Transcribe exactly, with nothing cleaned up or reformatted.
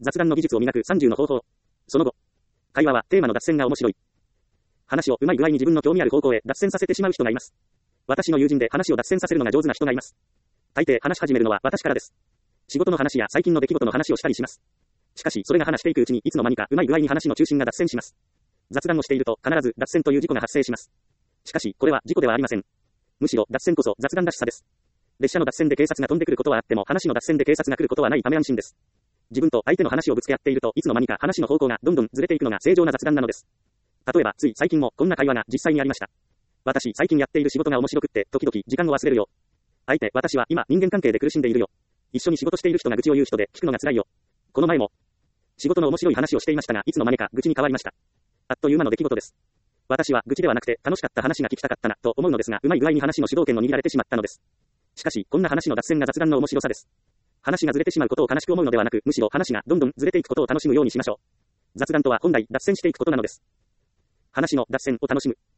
雑談の技術を磨くさんじゅうの方法。その後。会話はテーマの脱線が面白い。話をうまい具合に自分の興味ある方向へ脱線させてしまう人がいます。私の友人で話を脱線させるのが上手な人がいます。大抵話し始めるのは私からです。仕事の話や最近の出来事の話をしたりします。しかし、それが話していくうちにいつの間にかうまい具合に話の中心が脱線します。雑談をしていると必ず脱線という事故が発生します。しかし、これは事故ではありません。むしろ脱線こそ雑談らしさです。列車の脱線で警察が飛んでくることはあっても話の脱線で警察が来ることはないため安心です。自分と相手の話をぶつけ合っているといつの間にか話の方向がどんどんずれていくのが正常な雑談なのです。例えば、つい最近もこんな会話が実際にありました。私、最近やっている仕事が面白くって、時々時間を忘れるよ。相手、私は今人間関係で苦しんでいるよ。一緒に仕事している人が愚痴を言う人で聞くのが辛いよ。この前も、仕事の面白い話をしていましたが、いつの間にか愚痴に変わりました。あっという間の出来事です。私は愚痴ではなくて楽しかった話が聞きたかったなと思うのですが、うまい具合に話の主導権を握られてしまったのです。しかし、こんな話の脱線が雑談の面白さです。話がずれてしまうことを悲しく思うのではなく、むしろ話がどんどんずれていくことを楽しむようにしましょう。雑談とは本来脱線していくことなのです。話の脱線を楽しむ。